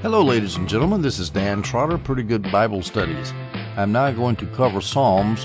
Hello, ladies and gentlemen. This is Dan Trotter, Pretty Good Bible Studies. I'm now going to cover Psalms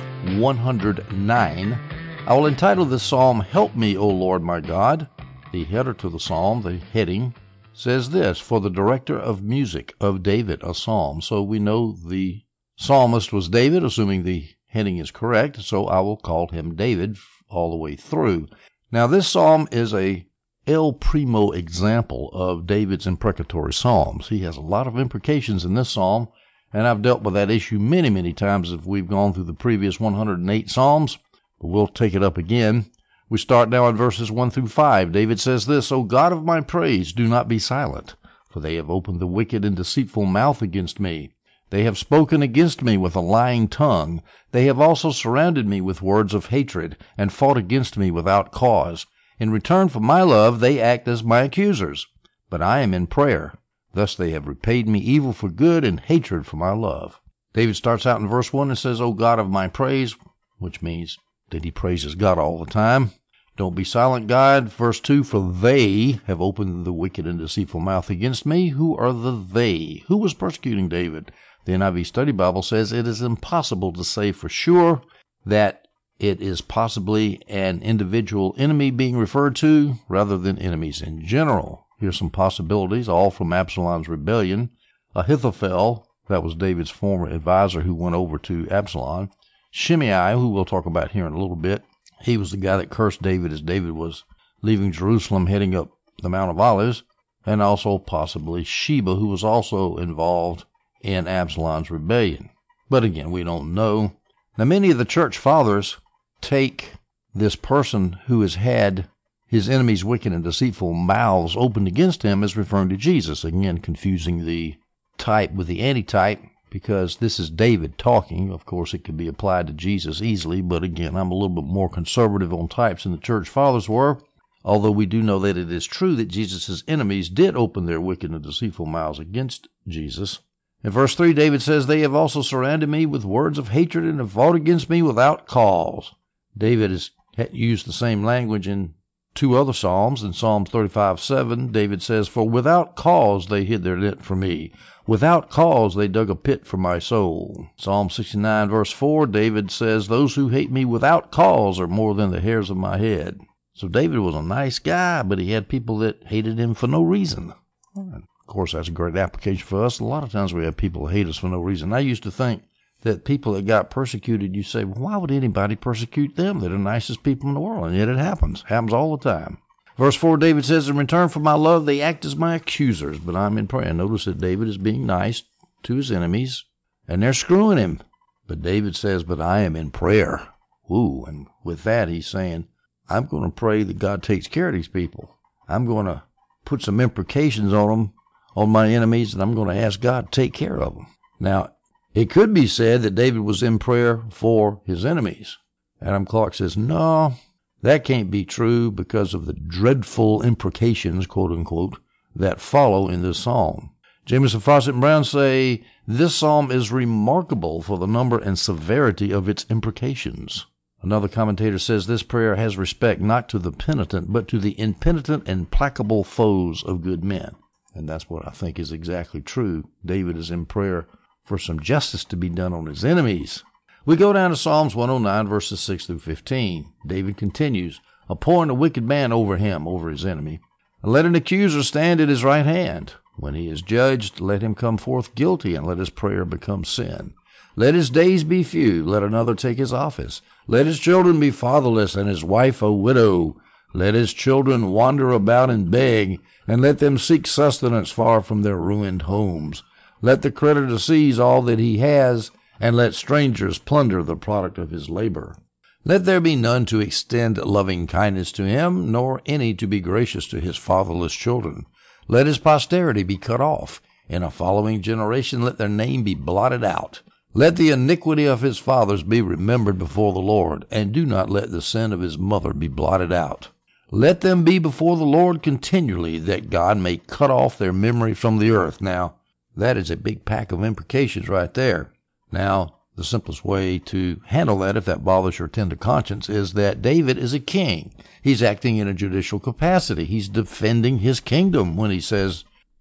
109. I will entitle this psalm, Help Me, O Lord my God. The header to the psalm, the heading, says this, For the director of music of David, a psalm. So we know the psalmist was David, assuming the heading is correct, so I will call him David all the way through. Now, this psalm is a El Primo example of David's imprecatory psalms. He has a lot of imprecations in this psalm, and I've dealt with that issue many, many times if we've gone through the previous 108 psalms, but we'll take it up again. We start now in verses 1 through 5. David says this, O God of my praise, do not be silent, for they have opened the wicked and deceitful mouth against me. They have spoken against me with a lying tongue. They have also surrounded me with words of hatred, and fought against me without cause. In return for my love, they act as my accusers. But I am in prayer. Thus they have repaid me evil for good and hatred for my love. David starts out in verse 1 and says, O God of my praise, which means that he praises God all the time. Don't be silent, God. Verse 2, For they have opened the wicked and deceitful mouth against me. Who are the they? Who was persecuting David? The NIV Study Bible says it is impossible to say for sure that it is possibly an individual enemy being referred to rather than enemies in general. Here's some possibilities, all from Absalom's rebellion. Ahithophel, that was David's former advisor who went over to Absalom. Shimei, who we'll talk about here in a little bit. He was the guy that cursed David as David was leaving Jerusalem heading up the Mount of Olives. And also possibly Sheba, who was also involved in Absalom's rebellion. But again, we don't know. Now, many of the church fathers take this person who has had his enemies' wicked and deceitful mouths opened against him as referring to Jesus. Again, confusing the type with the antitype, because this is David talking. Of course, it could be applied to Jesus easily, but again, I'm a little bit more conservative on types than the church fathers were, although we do know that it is true that Jesus' enemies did open their wicked and deceitful mouths against Jesus. In verse 3, David says, They have also surrounded me with words of hatred and have fought against me without cause. David has used the same language in two other psalms. In Psalm 35:7, David says, For without cause they hid their net for me. Without cause they dug a pit for my soul. Psalm 69, verse 4, David says, Those who hate me without cause are more than the hairs of my head. So David was a nice guy, but he had people that hated him for no reason. Of course, that's a great application for us. A lot of times we have people who hate us for no reason. I used to think that people that got persecuted, you say, well, why would anybody persecute them? They're the nicest people in the world, and yet it happens. Happens all the time. Verse 4, David says, In return for my love, they act as my accusers, but I'm in prayer. Notice that David is being nice to his enemies, and they're screwing him. But David says, But I am in prayer. Ooh, and with that, he's saying, I'm going to pray that God takes care of these people. I'm going to put some imprecations on them, on my enemies, and I'm going to ask God to take care of them. Now, it could be said that David was in prayer for his enemies. Adam Clark says, no, that can't be true because of the dreadful imprecations, quote unquote, that follow in this psalm. Jameson, Fawcett, and Brown say, this psalm is remarkable for the number and severity of its imprecations. Another commentator says this prayer has respect not to the penitent, but to the impenitent and placable foes of good men. And that's what I think is exactly true. David is in prayer for some justice to be done on his enemies. We go down to Psalms 109, verses 6 through 15. David continues, Appoint a wicked man over him, over his enemy, and let an accuser stand at his right hand. When he is judged, let him come forth guilty, and let his prayer become sin. Let his days be few, let another take his office. Let his children be fatherless, and his wife a widow. Let his children wander about and beg, and let them seek sustenance far from their ruined homes. Let the creditor seize all that he has, and let strangers plunder the product of his labor. Let there be none to extend loving kindness to him, nor any to be gracious to his fatherless children. Let his posterity be cut off. In a following generation let their name be blotted out. Let the iniquity of his fathers be remembered before the Lord, and do not let the sin of his mother be blotted out. Let them be before the Lord continually, that God may cut off their memory from the earth. Now, that is a big pack of imprecations right there. Now, the simplest way to handle that, if that bothers your tender conscience, is that David is a king. He's acting in a judicial capacity. He's defending his kingdom when he says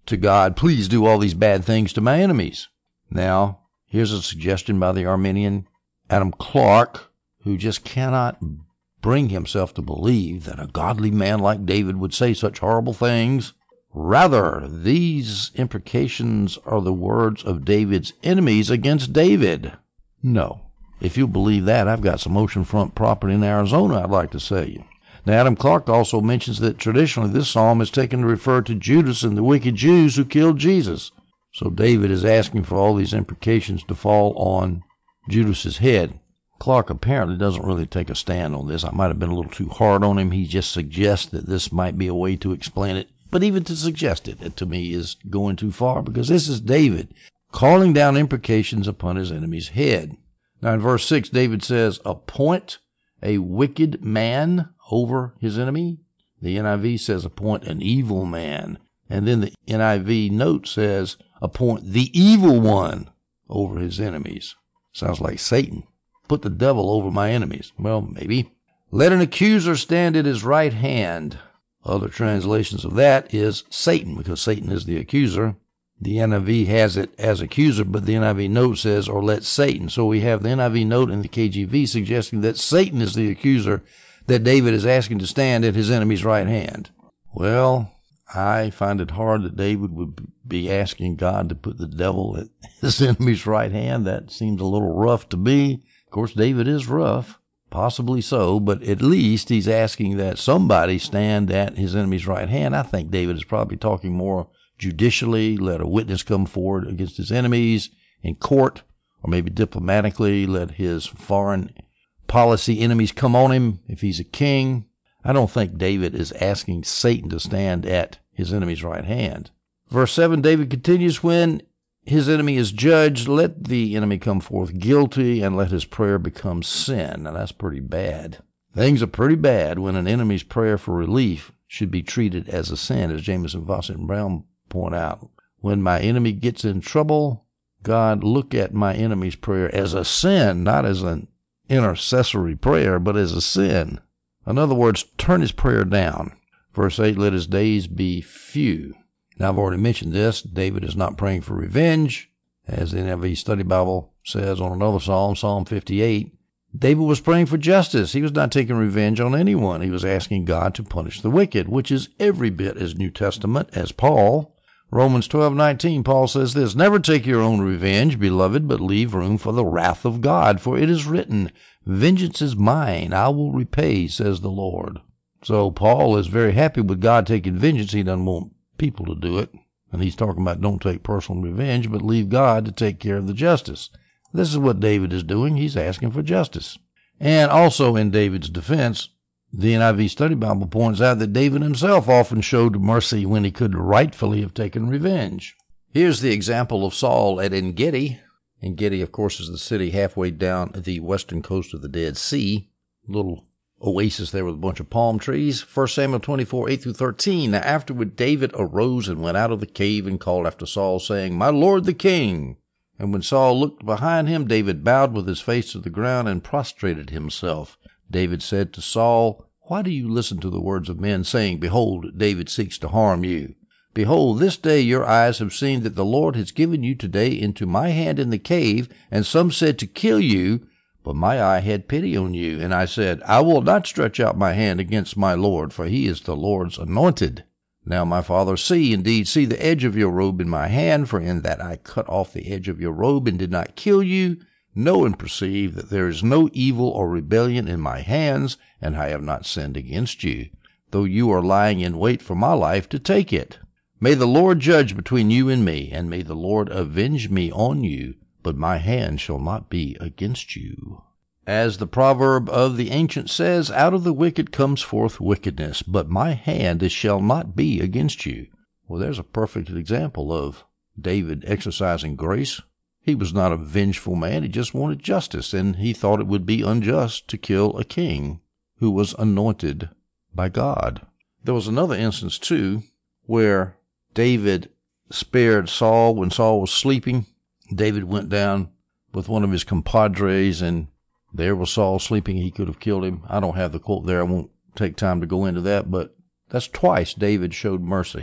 to God, please do all these bad things to my enemies. Now, here's a suggestion by the Arminian Adam Clarke, who just cannot bring himself to believe that a godly man like David would say such horrible things. Rather, these imprecations are the words of David's enemies against David. No. If you believe that, I've got some oceanfront property in Arizona I'd like to sell you. Now, Adam Clarke also mentions that traditionally this psalm is taken to refer to Judas and the wicked Jews who killed Jesus. So David is asking for all these imprecations to fall on Judas's head. Clarke apparently doesn't really take a stand on this. I might have been a little too hard on him. He just suggests that this might be a way to explain it. But even to suggest it, to me, is going too far, because this is David calling down imprecations upon his enemy's head. Now in verse 6, David says, appoint a wicked man over his enemy. The NIV says appoint an evil man. And then the NIV note says appoint the evil one over his enemies. Sounds like Satan. Put the devil over my enemies. Well, maybe. Let an accuser stand at his right hand. Other translations of that is Satan, because Satan is the accuser. The NIV has it as accuser, but the NIV note says, or let Satan. So we have the NIV note in the KJV suggesting that Satan is the accuser that David is asking to stand at his enemy's right hand. Well, I find it hard that David would be asking God to put the devil at his enemy's right hand. That seems a little rough to me. Of course, David is rough, possibly so, but at least he's asking that somebody stand at his enemy's right hand. I think David is probably talking more judicially, let a witness come forward against his enemies in court, or maybe diplomatically, let his foreign policy enemies come on him if he's a king. I don't think David is asking Satan to stand at his enemy's right hand. Verse 7, David continues, when his enemy is judged, let the enemy come forth guilty, and let his prayer become sin. Now that's pretty bad. Things are pretty bad when an enemy's prayer for relief should be treated as a sin, as Jamieson, Fausset, and Brown point out. When my enemy gets in trouble, God, look at my enemy's prayer as a sin, not as an intercessory prayer, but as a sin. In other words, turn his prayer down. Verse 8, let his days be few. Now, I've already mentioned this. David is not praying for revenge. As the NIV Study Bible says on another psalm, Psalm 58, David was praying for justice. He was not taking revenge on anyone. He was asking God to punish the wicked, which is every bit as New Testament as Paul. Romans 12:19, Paul says this, never take your own revenge, beloved, but leave room for the wrath of God. For it is written, vengeance is mine, I will repay, says the Lord. So Paul is very happy with God taking vengeance. He doesn't want people to do it. And he's talking about don't take personal revenge, but leave God to take care of the justice. This is what David is doing. He's asking for justice. And also in David's defense, the NIV Study Bible points out that David himself often showed mercy when he could rightfully have taken revenge. Here's the example of Saul at En-Gedi. En-Gedi, of course, is the city halfway down the western coast of the Dead Sea. Little oasis there with a bunch of palm trees. 1 Samuel 24, 8-13. Now afterward David arose and went out of the cave and called after Saul, saying, my lord the king. And when Saul looked behind him, David bowed with his face to the ground and prostrated himself. David said to Saul, why do you listen to the words of men, saying, behold, David seeks to harm you? Behold, this day your eyes have seen that the Lord has given you today into my hand in the cave, and some said to kill you, but my eye had pity on you. And I said, I will not stretch out my hand against my Lord, for he is the Lord's anointed. Now my father, see the edge of your robe in my hand, for in that I cut off the edge of your robe and did not kill you. Know and perceive that there is no evil or rebellion in my hands, and I have not sinned against you, though you are lying in wait for my life to take it. May the Lord judge between you and me, and may the Lord avenge me on you, but my hand shall not be against you. As the proverb of the ancient says, out of the wicked comes forth wickedness, but my hand shall not be against you. Well, there's a perfect example of David exercising grace. He was not a vengeful man. He just wanted justice, and he thought it would be unjust to kill a king who was anointed by God. There was another instance, too, where David spared Saul when Saul was sleeping. David went down with one of his compadres, and there was Saul sleeping. He could have killed him. I don't have the quote there. I won't take time to go into that, but that's twice David showed mercy.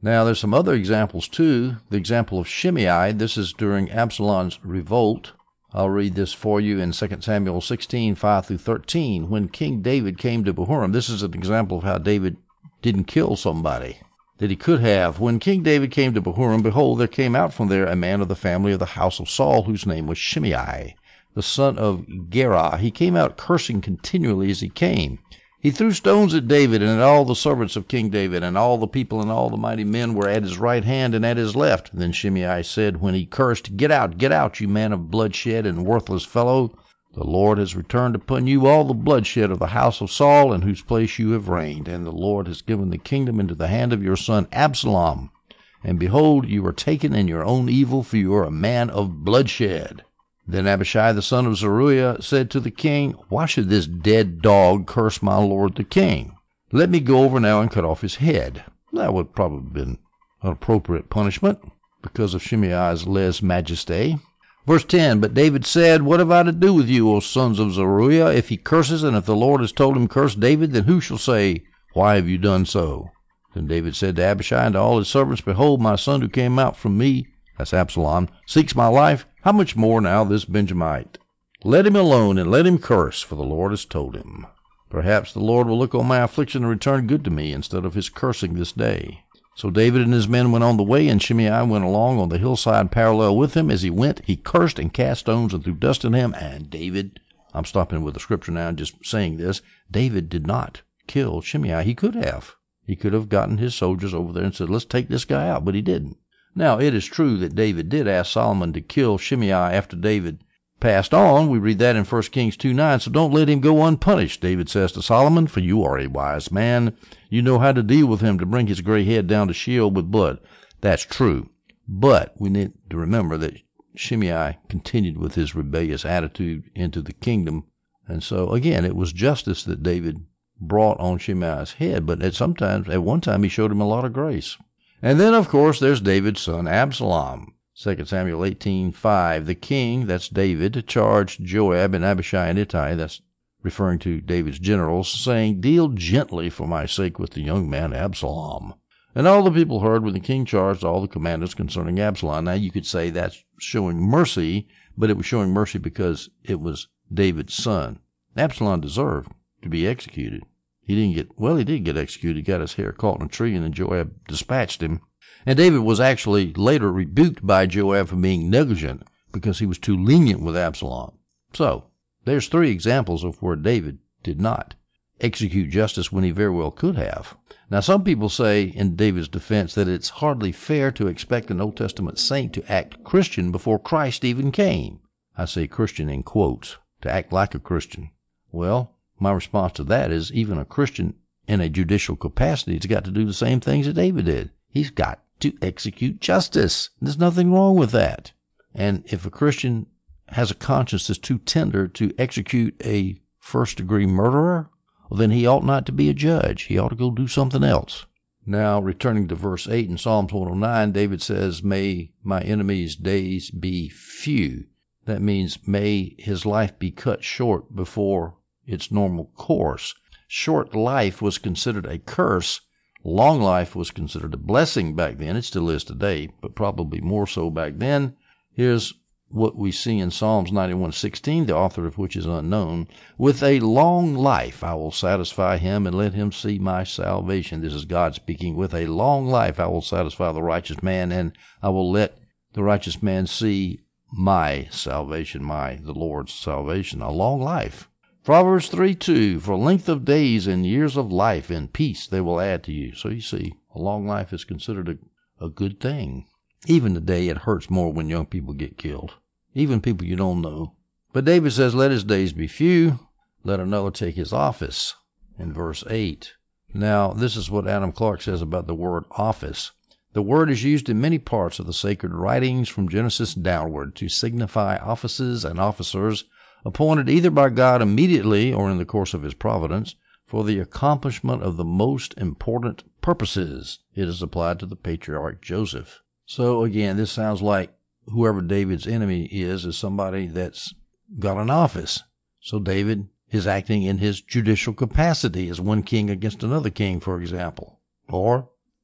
Now, there's some other examples, too. The example of Shimei, this is during Absalom's revolt. I'll read this for you in 2 Samuel 16, 5 through 13. When King David came to Bahurim, this is an example of how David didn't kill somebody that he could have. When King David came to Bahurim, behold, there came out from there a man of the family of the house of Saul, whose name was Shimei, the son of Gera. He came out cursing continually as he came. He threw stones at David and at all the servants of King David, and all the people and all the mighty men were at his right hand and at his left. Then Shimei said when he cursed, Get out, you man of bloodshed and worthless fellow. The Lord has returned upon you all the bloodshed of the house of Saul, in whose place you have reigned, and the Lord has given the kingdom into the hand of your son Absalom. And behold, you are taken in your own evil, for you are a man of bloodshed. Then Abishai the son of Zeruiah said to the king, Why should this dead dog curse my lord the king? Let me go over now and cut off his head. That would probably have been an appropriate punishment because of Shimei's lèse-majesté. Verse 10, But David said, What have I to do with you, O sons of Zeruiah? If he curses, and if the Lord has told him curse David, then who shall say, Why have you done so? Then David said to Abishai and to all his servants, Behold, my son who came out from me, that's Absalom, seeks my life. How much more now this Benjamite? Let him alone, and let him curse, for the Lord has told him. Perhaps the Lord will look on my affliction and return good to me, instead of his cursing this day. So David and his men went on the way, and Shimei went along on the hillside parallel with him. As he went, he cursed and cast stones and threw dust at him. And David, I'm stopping with the scripture now and just saying this, David did not kill Shimei. He could have. He could have gotten his soldiers over there and said, Let's take this guy out, but he didn't. Now, it is true that David did ask Solomon to kill Shimei after David passed on. We read that in 1 Kings 2:9. So don't let him go unpunished, David says to Solomon, for you are a wise man. You know how to deal with him to bring his gray head down to Sheol with blood. That's true. But we need to remember that Shimei continued with his rebellious attitude into the kingdom. And so, again, it was justice that David brought on Shimei's head. But at one time, he showed him a lot of grace. And then, of course, there's David's son Absalom. 2 Samuel 18:5. The king, that's David, charged Joab and Abishai and Ittai, that's referring to David's generals, saying, Deal gently for my sake with the young man Absalom. And all the people heard when the king charged all the commanders concerning Absalom. Now, you could say that's showing mercy, but it was showing mercy because it was David's son. Absalom deserved to be executed. He did get executed. He got his hair caught in a tree, and then Joab dispatched him. And David was actually later rebuked by Joab for being negligent because he was too lenient with Absalom. So, there's 3 examples of where David did not execute justice when he very well could have. Now, some people say in David's defense that it's hardly fair to expect an Old Testament saint to act Christian before Christ even came. I say Christian in quotes, to act like a Christian. Well, my response to that is even a Christian in a judicial capacity has got to do the same things that David did. He's got to execute justice. There's nothing wrong with that. And if a Christian has a conscience that's too tender to execute a first-degree murderer, well, then he ought not to be a judge. He ought to go do something else. Now, returning to verse 8 in Psalms 109, David says, May my enemy's days be few. That means may his life be cut short before its normal course. Short life was considered a curse. Long life was considered a blessing back then. It still is today, but probably more so back then. Here's what we see in Psalms 91:16, the author of which is unknown. With a long life I will satisfy him and let him see my salvation. This is God speaking. With a long life I will satisfy the righteous man, and I will let the righteous man see my salvation, the Lord's salvation. A long life. Proverbs 3:2, for length of days and years of life and peace they will add to you. So you see, a long life is considered a good thing. Even today, it hurts more when young people get killed. Even people you don't know. But David says, let his days be few. Let another take his office. In verse 8. Now, this is what Adam Clarke says about the word office. The word is used in many parts of the sacred writings from Genesis downward to signify offices and officers appointed either by God immediately or in the course of his providence for the accomplishment of the most important purposes. It is applied to the patriarch Joseph. So again, this sounds like whoever David's enemy is somebody that's got an office. So David is acting in his judicial capacity as one king against another king, for example. Or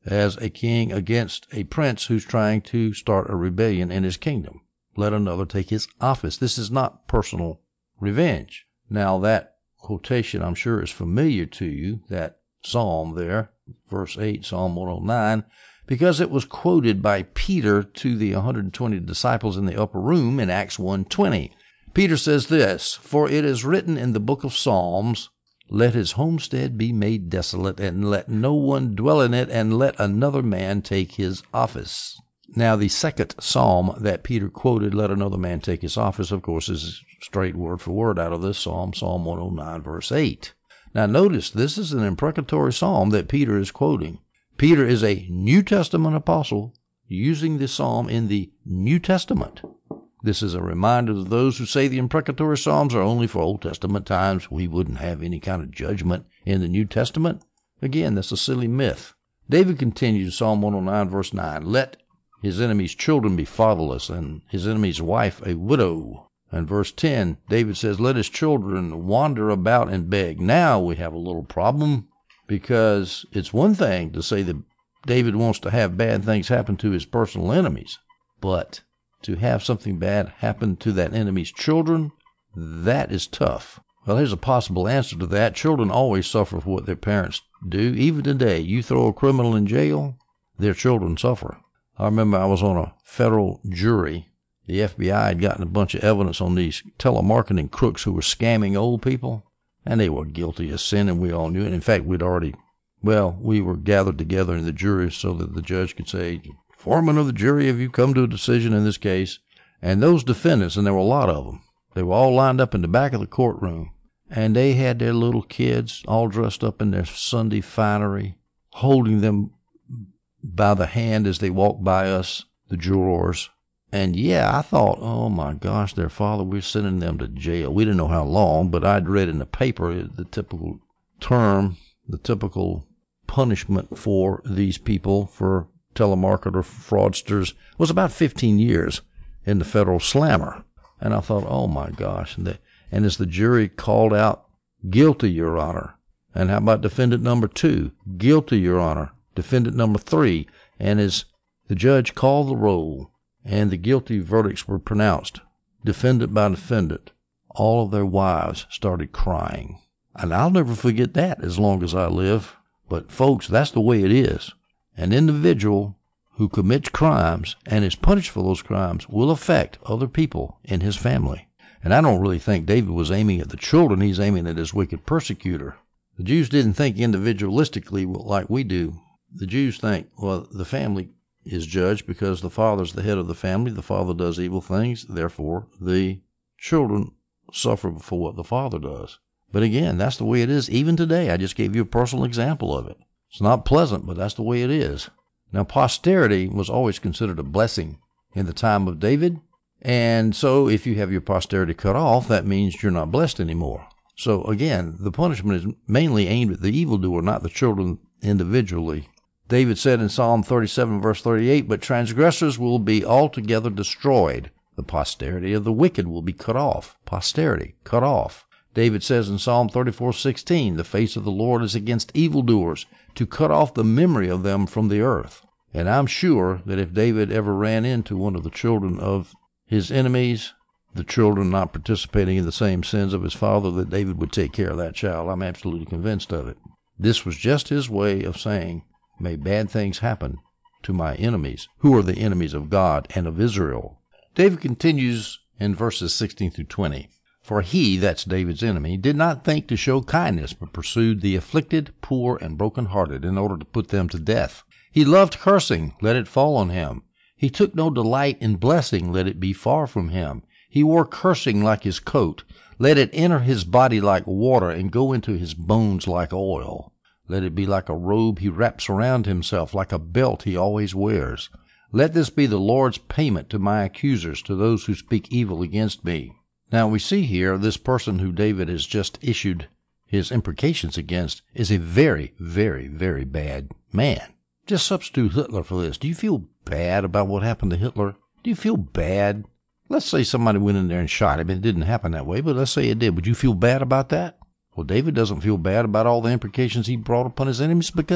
as a king against a prince who's trying to start a rebellion in his kingdom. Let another take his office. This is not personal revenge. Now that quotation I'm sure is familiar to you, that psalm there, verse 8, Psalm 109, because it was quoted by Peter to the 120 disciples in the upper room in Acts 1:20. Peter says this, "For it is written in the book of Psalms, let his homestead be made desolate, and let no one dwell in it, and let another man take his office." Now, the second psalm that Peter quoted, let another man take his office, of course, is straight word for word out of this psalm, Psalm 109, verse 8. Now, notice this is an imprecatory psalm that Peter is quoting. Peter is a New Testament apostle using this psalm in the New Testament. This is a reminder to those who say the imprecatory psalms are only for Old Testament times. We wouldn't have any kind of judgment in the New Testament. Again, that's a silly myth. David continues, Psalm 109, verse 9, let his enemy's children be fatherless, and his enemy's wife a widow. And verse 10, David says, let his children wander about and beg. Now we have a little problem, because it's one thing to say that David wants to have bad things happen to his personal enemies, but to have something bad happen to that enemy's children, that is tough. Well, here's a possible answer to that. Children always suffer for what their parents do. Even today, you throw a criminal in jail, their children suffer. I remember I was on a federal jury. The FBI had gotten a bunch of evidence on these telemarketing crooks who were scamming old people, and they were guilty of sin, and we all knew it. In fact, we were gathered together in the jury so that the judge could say, foreman of the jury, have you come to a decision in this case? And those defendants, and there were a lot of them, they were all lined up in the back of the courtroom, and they had their little kids all dressed up in their Sunday finery, holding them by the hand as they walked by us, the jurors. And yeah, I thought, oh my gosh, their father, we're sending them to jail. We didn't know how long, but I'd read in the paper the typical term, the typical punishment for these people, for telemarketer fraudsters, was about 15 years in the federal slammer. And I thought, oh my gosh. And as the jury called out, guilty, Your Honor. And how about defendant number 2? Guilty, Your Honor. Defendant number 3. And as the judge called the roll and the guilty verdicts were pronounced, defendant by defendant, all of their wives started crying. And I'll never forget that as long as I live. But folks, that's the way it is. An individual who commits crimes and is punished for those crimes will affect other people in his family. And I don't really think David was aiming at the children. He's aiming at his wicked persecutor. The Jews didn't think individualistically like we do. The Jews think, well, the family is judged because the father's the head of the family. The father does evil things. Therefore, the children suffer for what the father does. But again, that's the way it is even today. I just gave you a personal example of it. It's not pleasant, but that's the way it is. Now, posterity was always considered a blessing in the time of David. And so if you have your posterity cut off, that means you're not blessed anymore. So again, the punishment is mainly aimed at the evildoer, not the children individually. David said in Psalm 37, verse 38, but transgressors will be altogether destroyed. The posterity of the wicked will be cut off. Posterity, cut off. David says in Psalm 34:16, the face of the Lord is against evildoers, to cut off the memory of them from the earth. And I'm sure that if David ever ran into one of the children of his enemies, the children not participating in the same sins of his father, that David would take care of that child. I'm absolutely convinced of it. This was just his way of saying, may bad things happen to my enemies, who are the enemies of God and of Israel. David continues in verses 16 through 20. For he, that's David's enemy, did not think to show kindness, but pursued the afflicted, poor, and broken-hearted in order to put them to death. He loved cursing, let it fall on him. He took no delight in blessing, let it be far from him. He wore cursing like his coat. Let it enter his body like water and go into his bones like oil. Let it be like a robe he wraps around himself, like a belt he always wears. Let this be the Lord's payment to my accusers, to those who speak evil against me. Now we see here this person who David has just issued his imprecations against is a very, very, very bad man. Just substitute Hitler for this. Do you feel bad about what happened to Hitler? Do you feel bad? Let's say somebody went in there and shot him. It didn't happen that way, but let's say it did. Would you feel bad about that? Well, David doesn't feel bad about all the imprecations he brought upon his enemies because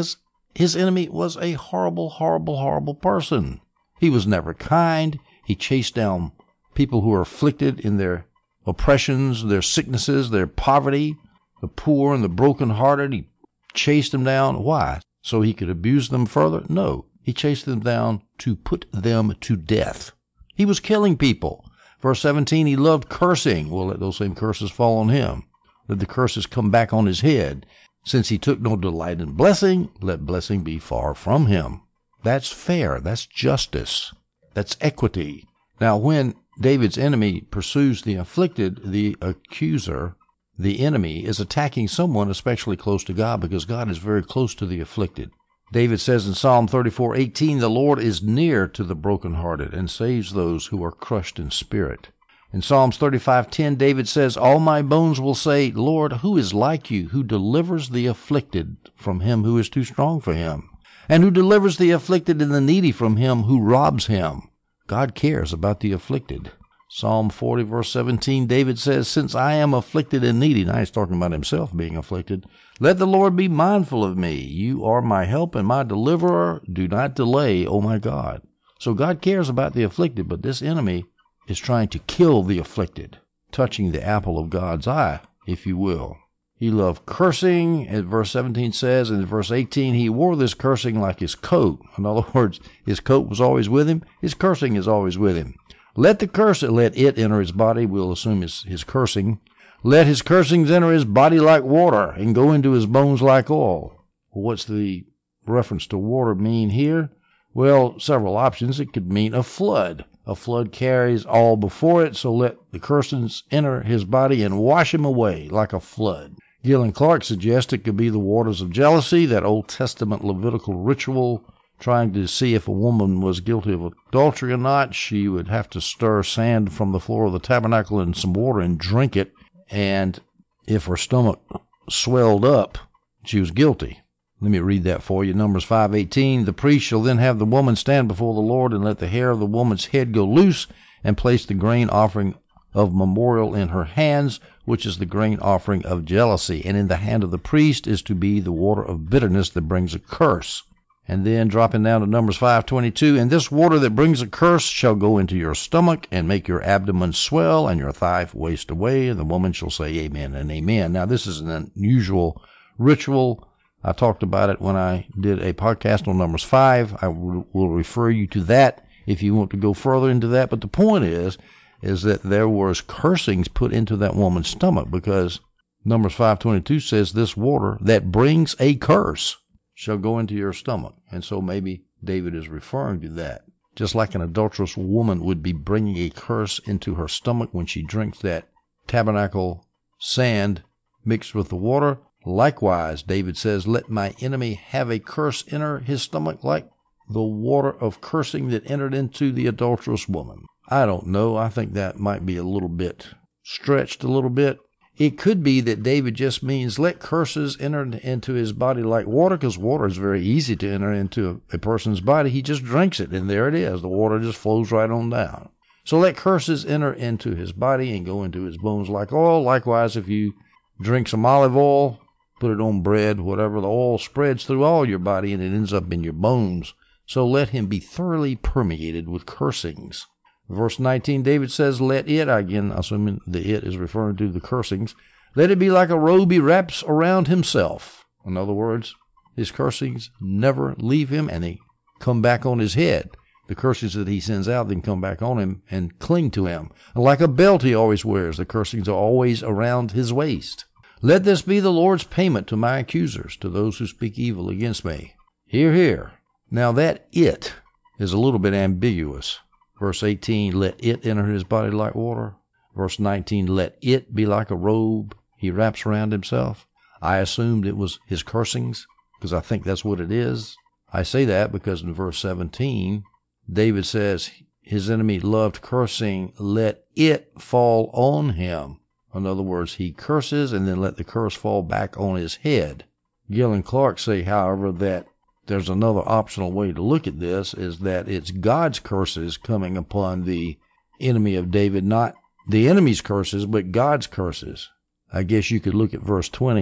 his enemy was a horrible, horrible, horrible person. He was never kind. He chased down people who were afflicted in their oppressions, their sicknesses, their poverty, the poor and the brokenhearted. He chased them down. Why? So he could abuse them further? No. He chased them down to put them to death. He was killing people. Verse 17, he loved cursing. Well, let those same curses fall on him. Let the curses come back on his head. Since he took no delight in blessing, let blessing be far from him. That's fair. That's justice. That's equity. Now, when David's enemy pursues the afflicted, the accuser, the enemy, is attacking someone especially close to God, because God is very close to the afflicted. David says in Psalm 34:18, the Lord is near to the brokenhearted and saves those who are crushed in spirit. In Psalms 35:10, David says, all my bones will say, Lord, who is like you, who delivers the afflicted from him who is too strong for him, and who delivers the afflicted and the needy from him who robs him. God cares about the afflicted. Psalm 40, verse 17, David says, since I am afflicted and needy, now he's talking about himself being afflicted, let the Lord be mindful of me. You are my help and my deliverer. Do not delay, O my God. So God cares about the afflicted, but this enemy is trying to kill the afflicted, touching the apple of God's eye, if you will. He loved cursing, as verse 17 says. In verse 18, he wore this cursing like his coat. In other words, his coat was always with him. His cursing is always with him. Let it enter his body. We'll assume his cursing. Let his cursings enter his body like water and go into his bones like oil. Well, what's the reference to water mean here? Well, several options. It could mean a flood. A flood carries all before it, so let the cursings enter his body and wash him away like a flood. Gill and Clark suggest it could be the waters of jealousy, that Old Testament Levitical ritual trying to see if a woman was guilty of adultery or not. She would have to stir sand from the floor of the tabernacle in some water and drink it, and if her stomach swelled up, she was guilty. Let me read that for you. Numbers 5:18. The priest shall then have the woman stand before the Lord, and let the hair of the woman's head go loose, and place the grain offering of memorial in her hands, which is the grain offering of jealousy. And in the hand of the priest is to be the water of bitterness that brings a curse. And then dropping down to Numbers 5:22, and this water that brings a curse shall go into your stomach and make your abdomen swell and your thigh waste away. And the woman shall say amen and amen. Now, this is an unusual ritual. I talked about it when I did a podcast on Numbers 5. I will refer you to that if you want to go further into that. But the point is that there was cursings put into that woman's stomach, because Numbers 5:22 says this water that brings a curse shall go into your stomach. And so maybe David is referring to that. Just like an adulterous woman would be bringing a curse into her stomach when she drinks that tabernacle sand mixed with the water, likewise, David says, let my enemy have a curse enter his stomach like the water of cursing that entered into the adulterous woman. I don't know. I think that might be a little bit stretched a little bit. It could be that David just means let curses enter into his body like water, because water is very easy to enter into a person's body. He just drinks it, and there it is. The water just flows right on down. So let curses enter into his body and go into his bones like oil. Likewise, if you drink some olive oil, put it on bread, whatever, the oil spreads through all your body and it ends up in your bones. So let him be thoroughly permeated with cursings. Verse 19, David says, let it, again, assuming the it is referring to the cursings, let it be like a robe he wraps around himself. In other words, his cursings never leave him and they come back on his head. The cursings that he sends out then come back on him and cling to him. Like a belt he always wears, the cursings are always around his waist. Let this be the Lord's payment to my accusers, to those who speak evil against me. Hear, hear. Now that it is a little bit ambiguous. Verse 18, let it enter his body like water. Verse 19, let it be like a robe he wraps around himself. I assumed it was his cursings, because I think that's what it is. I say that because in verse 17, David says his enemy loved cursing, let it fall on him. In other words, he curses and then let the curse fall back on his head. Gill and Clark say, however, that there's another optional way to look at this, is that it's God's curses coming upon the enemy of David, not the enemy's curses, but God's curses. I guess you could look at verse 20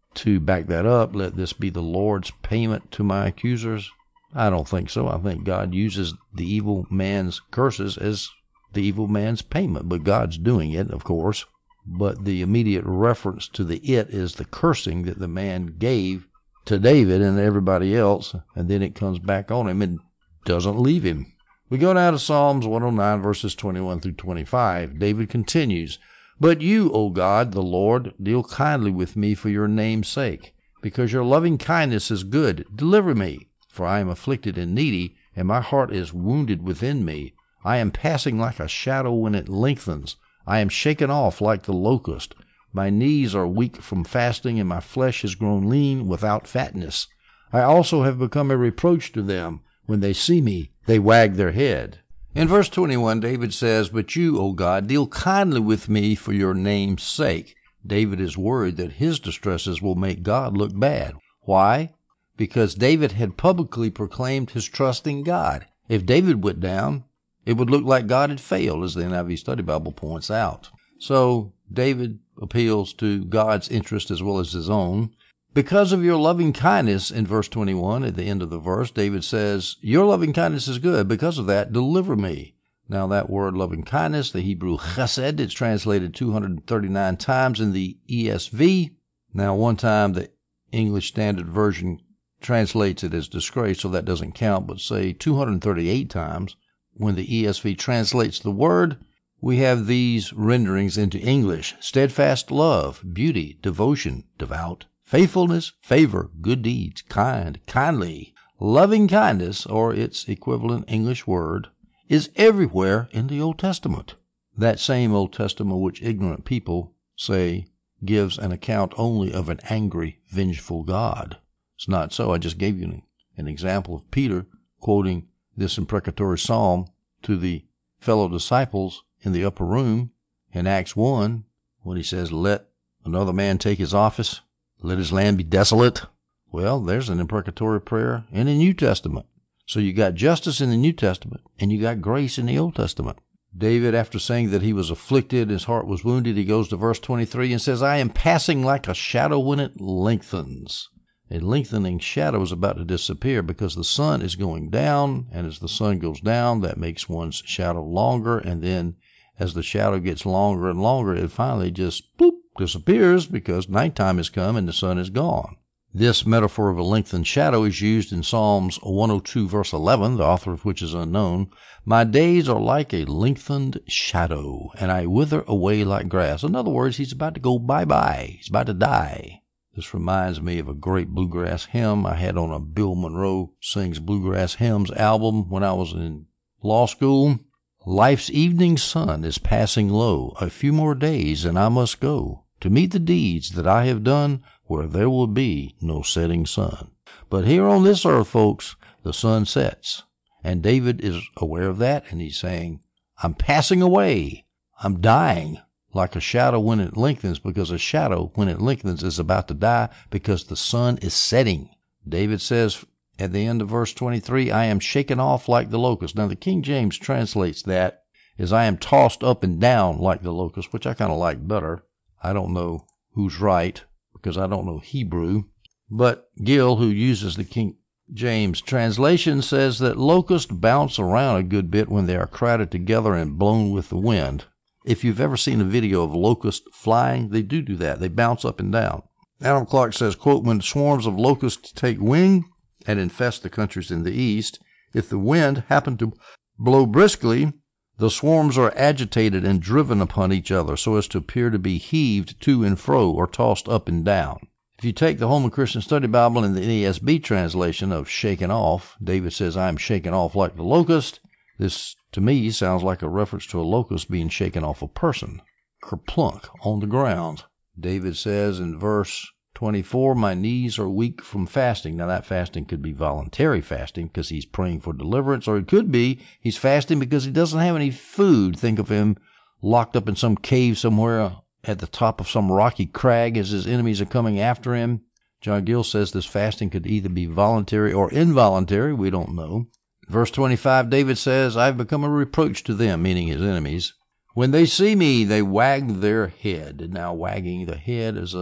to back that up, let this be the Lord's payment to my accusers? I don't think so. I think God uses the evil man's curses as the evil man's payment, but God's doing it, of course. But the immediate reference to the it is the cursing that the man gave to David and everybody else, and then it comes back on him and doesn't leave him. We go now to Psalms 109, verses 21 through 25. David continues, "But you, O God, the Lord, deal kindly with me for your name's sake. Because your loving kindness is good, deliver me. For I am afflicted and needy, and my heart is wounded within me. I am passing like a shadow when it lengthens. I am shaken off like the locust. My knees are weak from fasting, and my flesh has grown lean without fatness. I also have become a reproach to them. When they see me, they wag their head." In verse 21, David says, "But you, O God, deal kindly with me for your name's sake." David is worried that his distresses will make God look bad. Why? Because David had publicly proclaimed his trust in God. If David went down, it would look like God had failed, as the NIV Study Bible points out. So David appeals to God's interest as well as his own. Because of your loving kindness, in verse 21, at the end of the verse, David says, your loving kindness is good. Because of that, deliver me. Now that word loving kindness, the Hebrew chesed, it's translated 239 times in the ESV. Now one time the English Standard Version translates it as disgrace, so that doesn't count, but say 238 times. When the ESV translates the word, we have these renderings into English: steadfast love, beauty, devotion, devout, faithfulness, favor, good deeds, kind, kindly. Loving kindness, or its equivalent English word, is everywhere in the Old Testament. That same Old Testament which ignorant people say gives an account only of an angry, vengeful God. It's not so. I just gave you an example of Peter quoting this imprecatory psalm to the fellow disciples in the upper room in Acts 1 when he says, let another man take his office, let his land be desolate. Well, there's an imprecatory prayer in the New Testament. So you got justice in the New Testament and you got grace in the Old Testament. David, after saying that he was afflicted, his heart was wounded, he goes to verse 23 and says, I am passing like a shadow when it lengthens. A lengthening shadow is about to disappear because the sun is going down, and as the sun goes down, that makes one's shadow longer, and then as the shadow gets longer and longer, it finally just disappears because nighttime has come and the sun is gone. This metaphor of a lengthened shadow is used in Psalms 102, verse 11, the author of which is unknown. My days are like a lengthened shadow, and I wither away like grass. In other words, he's about to go bye-bye. He's about to die. This reminds me of a great bluegrass hymn I had on a Bill Monroe Sings Bluegrass Hymns album when I was in law school. Life's evening sun is passing low. A few more days and I must go to meet the deeds that I have done where there will be no setting sun. But here on this earth, folks, the sun sets. And David is aware of that, and he's saying, I'm passing away. I'm dying. Like a shadow when it lengthens, because a shadow when it lengthens is about to die because the sun is setting. David says at the end of verse 23, I am shaken off like the locust. Now the King James translates that as I am tossed up and down like the locust, which I kind of like better. I don't know who's right because I don't know Hebrew. But Gill, who uses the King James translation, says that locusts bounce around a good bit when they are crowded together and blown with the wind. If you've ever seen a video of locusts flying, they do that. They bounce up and down. Adam Clark says, quote, when swarms of locusts take wing and infest the countries in the east, if the wind happen to blow briskly, the swarms are agitated and driven upon each other so as to appear to be heaved to and fro or tossed up and down. If you take the Holman Christian Study Bible in the NASB translation of shaken off, David says, I am shaken off like the locust. This, to me, sounds like a reference to a locust being shaken off a person. Kerplunk on the ground. David says in verse 24, my knees are weak from fasting. Now that fasting could be voluntary fasting because he's praying for deliverance, or it could be he's fasting because he doesn't have any food. Think of him locked up in some cave somewhere at the top of some rocky crag as his enemies are coming after him. John Gill says this fasting could either be voluntary or involuntary. We don't know. Verse 25, David says, I've become a reproach to them, meaning his enemies. When they see me, they wag their head. And now wagging the head is a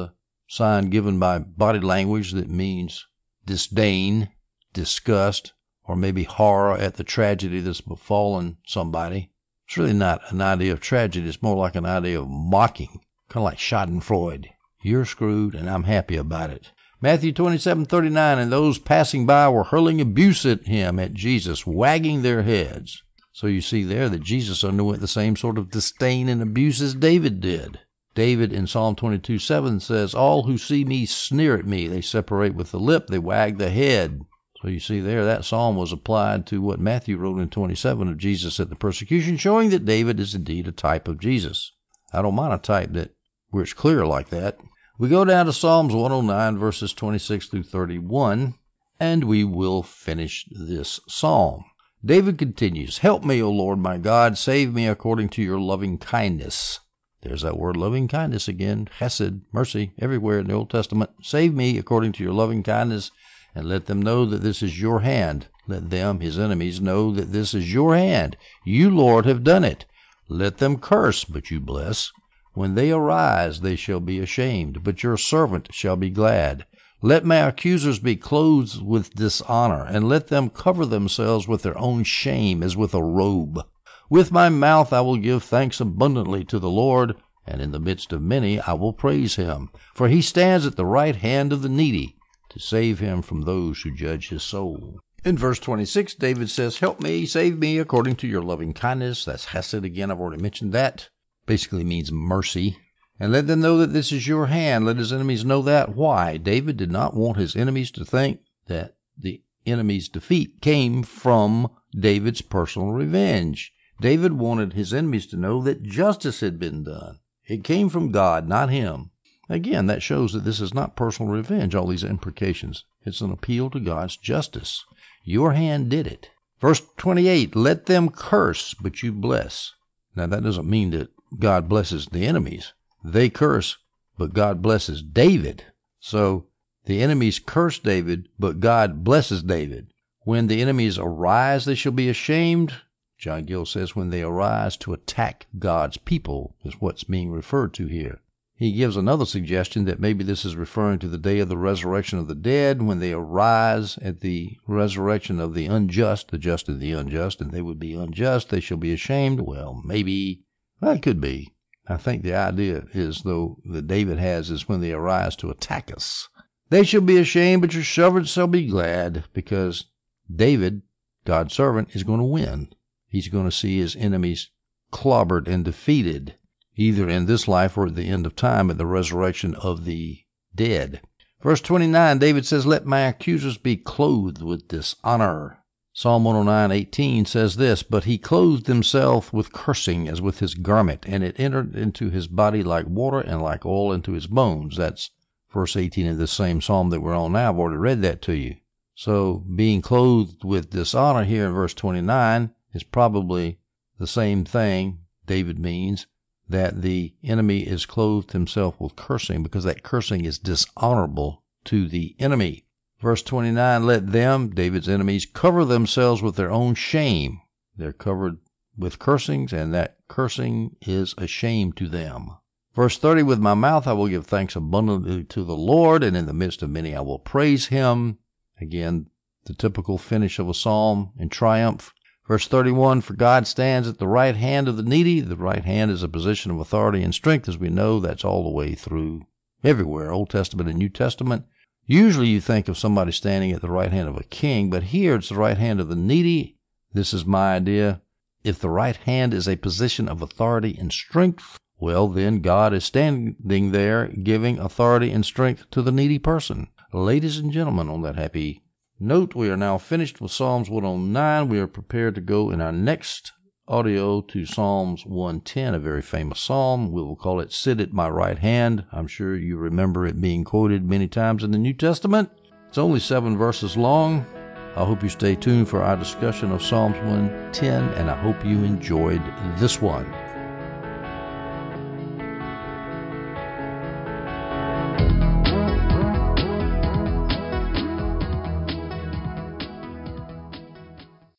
sign given by body language that means disdain, disgust, or maybe horror at the tragedy that's befallen somebody. It's really not an idea of tragedy. It's more like an idea of mocking, kind of like schadenfreude. You're screwed, and I'm happy about it. Matthew 27:39, and those passing by were hurling abuse at him, at Jesus, wagging their heads. So you see there that Jesus underwent the same sort of disdain and abuse as David did. David in Psalm 22:7 says, all who see me sneer at me. They separate with the lip. They wag the head. So you see there, that psalm was applied to what Matthew wrote in 27 of Jesus at the persecution, showing that David is indeed a type of Jesus. I don't mind a type where it's clear like that. We go down to Psalms 109, verses 26 through 31, and we will finish this psalm. David continues, help me, O Lord my God, save me according to your loving kindness. There's that word loving kindness again, chesed, mercy, everywhere in the Old Testament. Save me according to your loving kindness, and let them know that this is your hand. Let them, his enemies, know that this is your hand. You, Lord, have done it. Let them curse, but you bless. When they arise, they shall be ashamed, but your servant shall be glad. Let my accusers be clothed with dishonor, and let them cover themselves with their own shame as with a robe. With my mouth I will give thanks abundantly to the Lord, and in the midst of many I will praise him. For he stands at the right hand of the needy, to save him from those who judge his soul. In verse 26, David says, help me, save me according to your loving kindness. That's chesed again, I've already mentioned that. Basically means mercy. And let them know that this is your hand. Let his enemies know that. Why? David did not want his enemies to think that the enemy's defeat came from David's personal revenge. David wanted his enemies to know that justice had been done. It came from God, not him. Again, that shows that this is not personal revenge, all these imprecations. It's an appeal to God's justice. Your hand did it. Verse 28, let them curse, but you bless. Now, that doesn't mean that God blesses the enemies. They curse, but God blesses David. So the enemies curse David, but God blesses David. When the enemies arise, they shall be ashamed. John Gill says when they arise to attack God's people is what's being referred to here. He gives another suggestion that maybe this is referring to the day of the resurrection of the dead, when they arise at the resurrection of the unjust, the just and the unjust, and they would be unjust, they shall be ashamed. Well, maybe. That could be. I think the idea is, though, that David has is when they arise to attack us. They shall be ashamed, but your servant shall be glad, because David, God's servant, is going to win. He's going to see his enemies clobbered and defeated, either in this life or at the end of time at the resurrection of the dead. Verse 29, David says, let my accusers be clothed with dishonor. Psalm 109:18 says this, but he clothed himself with cursing as with his garment, and it entered into his body like water and like oil into his bones. That's verse 18 of the same psalm that we're on now. I've already read that to you. So being clothed with dishonor here in verse 29 is probably the same thing David means, that the enemy is clothed himself with cursing, because that cursing is dishonorable to the enemy. Verse 29, let them, David's enemies, cover themselves with their own shame. They're covered with cursings, and that cursing is a shame to them. Verse 30, with my mouth I will give thanks abundantly to the Lord, and in the midst of many I will praise him. Again, the typical finish of a psalm in triumph. Verse 31, for God stands at the right hand of the needy. The right hand is a position of authority and strength, as we know. That's all the way through everywhere, Old Testament and New Testament. Usually you think of somebody standing at the right hand of a king, but here it's the right hand of the needy. This is my idea. If the right hand is a position of authority and strength, well, then God is standing there giving authority and strength to the needy person. Ladies and gentlemen, on that happy note, we are now finished with Psalms 109. We are prepared to go in our next audio to Psalms 110, a very famous psalm. We will call it Sit at My Right Hand. I'm sure you remember it being quoted many times in the New Testament. It's only 7 verses long. I hope you stay tuned for our discussion of Psalms 110, and I hope you enjoyed this one.